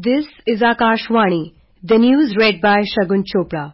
This is Akashvani, the news read by Shagun Chopra.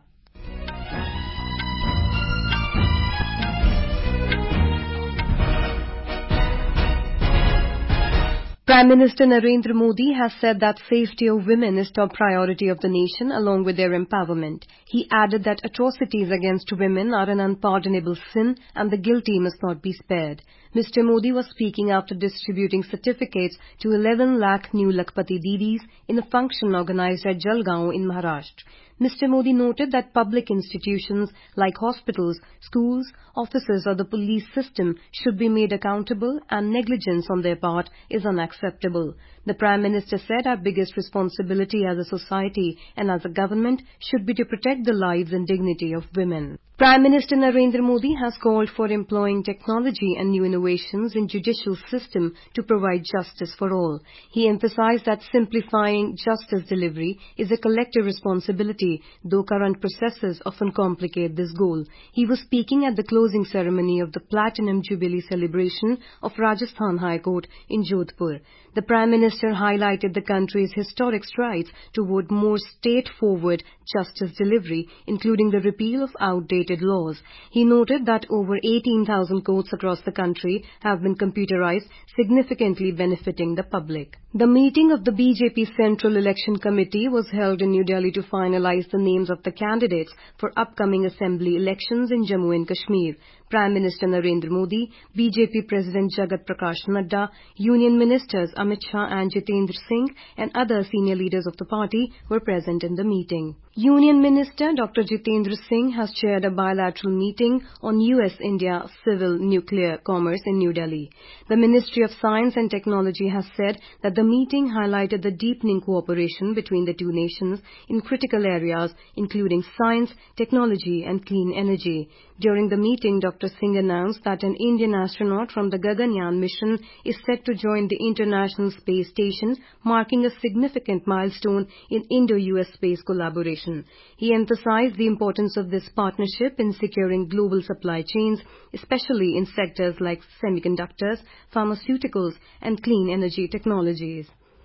Prime Minister Narendra Modi has said that safety of women is top priority of the nation along with their empowerment. He added that atrocities against women are an unpardonable sin and the guilty must not be spared. Mr. Modi was speaking after distributing certificates to 11 lakh new Lakhpati Didis in a function organized at Jalgaon in Maharashtra. Mr. Modi noted that public institutions like hospitals, schools, offices or the police system should be made accountable and negligence on their part is unacceptable. The Prime Minister said our biggest responsibility as a society and as a government should be to protect the lives and dignity of women. Prime Minister Narendra Modi has called for employing technology and new innovations in judicial system to provide justice for all. He emphasized that simplifying justice delivery is a collective responsibility, though current processes often complicate this goal. He was speaking at the closing ceremony of the Platinum Jubilee celebration of Rajasthan High Court in Jodhpur. The Prime Minister highlighted the country's historic strides toward more state-forward justice delivery, including the repeal of outdated laws. He noted that over 18,000 courts across the country have been computerized, significantly benefiting the public. The meeting of the BJP Central Election Committee was held in New Delhi to finalize the names of the candidates for upcoming assembly elections in Jammu and Kashmir. Prime Minister Narendra Modi, BJP President Jagat Prakash Nadda, Union Ministers Amit Shah and Jitendra Singh and other senior leaders of the party were present in the meeting. Union Minister Dr. Jitendra Singh has chaired a bilateral meeting on US-India civil nuclear commerce in New Delhi. The Ministry of Science and Technology has said that the meeting highlighted the deepening cooperation between the two nations in critical areas including science, technology and clean energy. During the meeting, Dr. Singh announced that an Indian astronaut from the Gaganyaan mission is set to join the International Space Station, marking a significant milestone in Indo-US space collaboration. He emphasized the importance of this partnership in securing global supply chains, especially in sectors like semiconductors, pharmaceuticals, and clean energy technologies.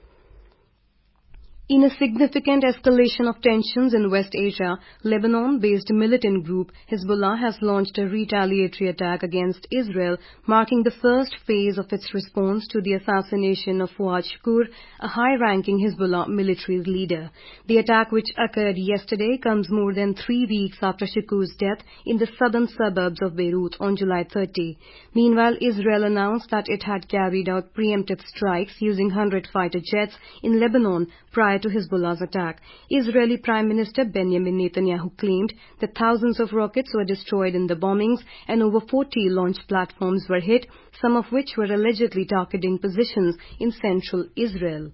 In a significant escalation of tensions in West Asia, Lebanon-based militant group Hezbollah has launched a retaliatory attack against Israel, marking the first phase of its response to the assassination of Fuad Shukr, a high-ranking Hezbollah military leader. The attack, which occurred yesterday, comes more than 3 weeks after Shukr's death in the southern suburbs of Beirut on July 30. Meanwhile, Israel announced that it had carried out preemptive strikes using 100 fighter jets in Lebanon prior to Hezbollah's attack. Israeli Prime Minister Benjamin Netanyahu claimed that thousands of rockets were destroyed in the bombings and over 40 launch platforms were hit, some of which were allegedly targeting positions in central Israel.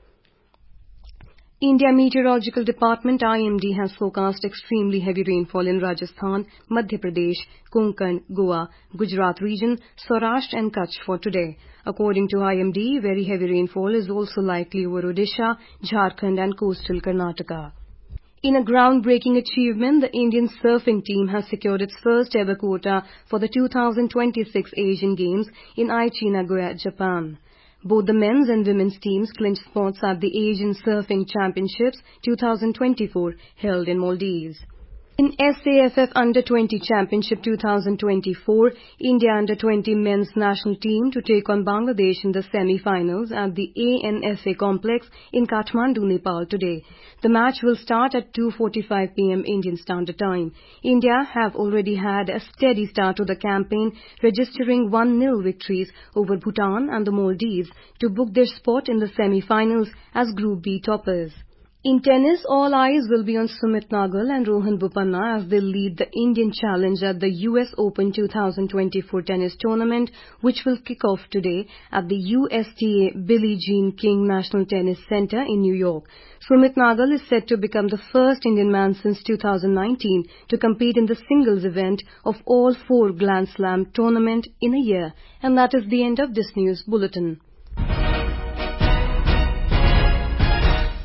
India Meteorological Department IMD has forecast extremely heavy rainfall in Rajasthan, Madhya Pradesh, Konkan, Goa, Gujarat region, Saurashtra and Kutch for today. According to IMD, very heavy rainfall is also likely over Odisha, Jharkhand and coastal Karnataka. In a groundbreaking achievement, the Indian surfing team has secured its first ever quota for the 2026 Asian Games in Aichi, Nagoya, Japan. Both the men's and women's teams clinched spots at the Asian Surfing Championships 2024 held in Maldives. In SAFF Under-20 Championship 2024, India Under-20 men's national team to take on Bangladesh in the semi-finals at the ANFA complex in Kathmandu, Nepal today. The match will start at 2:45 p.m. Indian Standard Time. India have already had a steady start to the campaign, registering 1-0 victories over Bhutan and the Maldives to book their spot in the semi-finals as Group B toppers. In tennis, all eyes will be on Sumit Nagal and Rohan Bopanna as they lead the Indian Challenge at the US Open 2024 tennis tournament, which will kick off today at the USTA Billie Jean King National Tennis Center in New York. Sumit Nagal is said to become the first Indian man since 2019 to compete in the singles event of all 4 Grand Slam tournament in a year. And that is the end of this news bulletin.